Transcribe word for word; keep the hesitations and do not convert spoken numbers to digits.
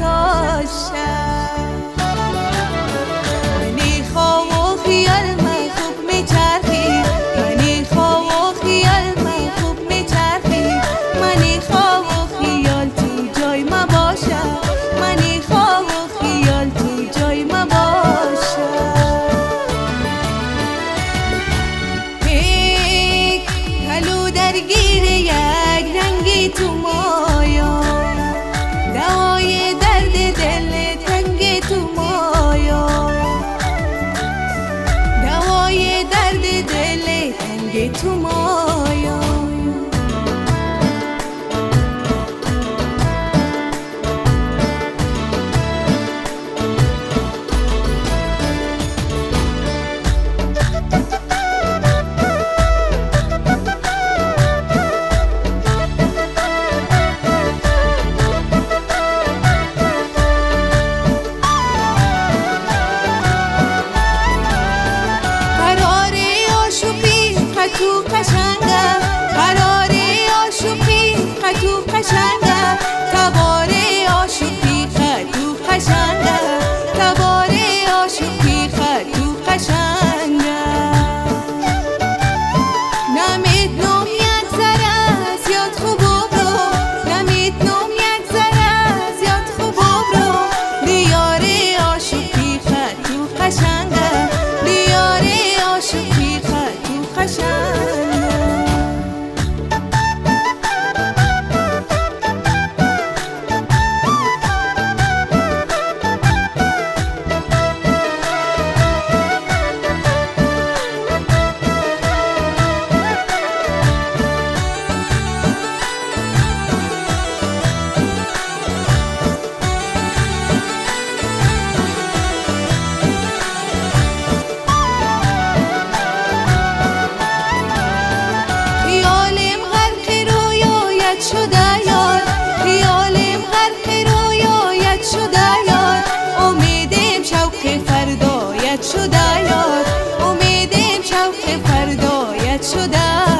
تا شب. منی خواب و خیال من خوب میچرخی، منی خواب و خیال من خوب میچرخی، منی خواب و خیال تو جای ما باشه، منی خواب و خیال تو جای ما باشه. یک کلو درگیر یک رنگی تو مایا، دوای درد دل تنگ تو مایا، دوای درد دل تنگ تو مایا. تو قشنگه قرار عاشقی تو قشنگه، تبار عاشقی تو قشنگه، تبار عاشقی تو قشنگه. نمیدونم یک ذره زیاد خوب برو، نمیدونم یک ذره زیاد خوب برو، دیار عاشقی تو قشنگه، دیار عاشقی تو قشنگه. شده یار خیالم غرق رویایت شده یار، امیدم شوق فردایت شده یار، امیدم شوق فردایت شده.